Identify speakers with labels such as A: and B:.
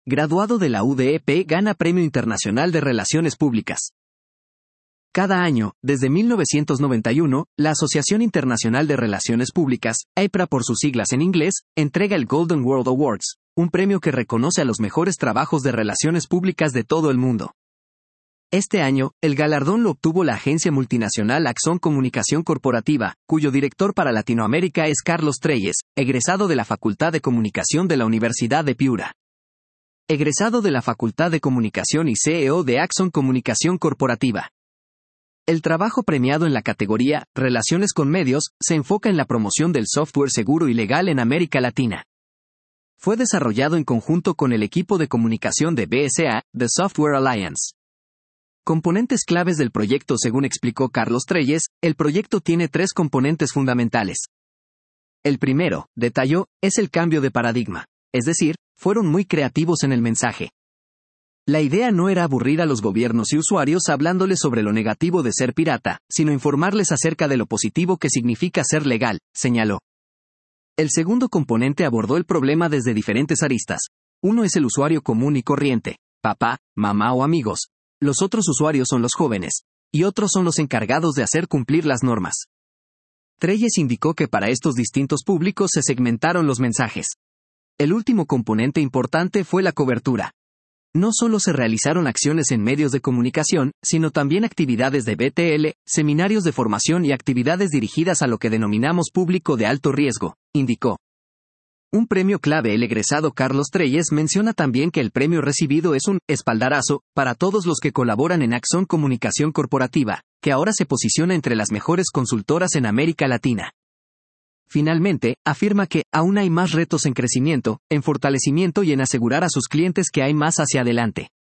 A: graduado de la UDEP, gana Premio Internacional de Relaciones Públicas. Cada año, desde 1991, la Asociación Internacional de Relaciones Públicas, AIPRA por sus siglas en inglés, entrega el Golden World Awards, un premio que reconoce a los mejores trabajos de relaciones públicas de todo el mundo. Este año, el galardón lo obtuvo la agencia multinacional Axon Comunicación Corporativa, cuyo director para Latinoamérica es Carlos Treyes, egresado de la Facultad de Comunicación de la Universidad de Piura. Egresado de la Facultad de Comunicación y CEO de Axon Comunicación Corporativa. El trabajo premiado en la categoría Relaciones con Medios se enfoca en la promoción del software seguro y legal en América Latina. Fue desarrollado en conjunto con el equipo de comunicación de BSA, The Software Alliance. Componentes claves del proyecto. Según explicó Carlos Treyes, el proyecto tiene 3 componentes fundamentales. El primero, detalló, es el cambio de paradigma, es decir, fueron muy creativos en el mensaje. La idea no era aburrir a los gobiernos y usuarios hablándoles sobre lo negativo de ser pirata, sino informarles acerca de lo positivo que significa ser legal, señaló. El segundo componente abordó el problema desde diferentes aristas. Uno es el usuario común y corriente, papá, mamá o amigos. Los otros usuarios son los jóvenes, y otros son los encargados de hacer cumplir las normas. Treyes indicó que para estos distintos públicos se segmentaron los mensajes. El último componente importante fue la cobertura. No solo se realizaron acciones en medios de comunicación, sino también actividades de BTL, seminarios de formación y actividades dirigidas a lo que denominamos público de alto riesgo, indicó. Un premio clave. El egresado Carlos Treyes menciona también que el premio recibido es un espaldarazo para todos los que colaboran en Axon Comunicación Corporativa, que ahora se posiciona entre las mejores consultoras en América Latina. Finalmente, afirma que aún hay más retos en crecimiento, en fortalecimiento y en asegurar a sus clientes que hay más hacia adelante.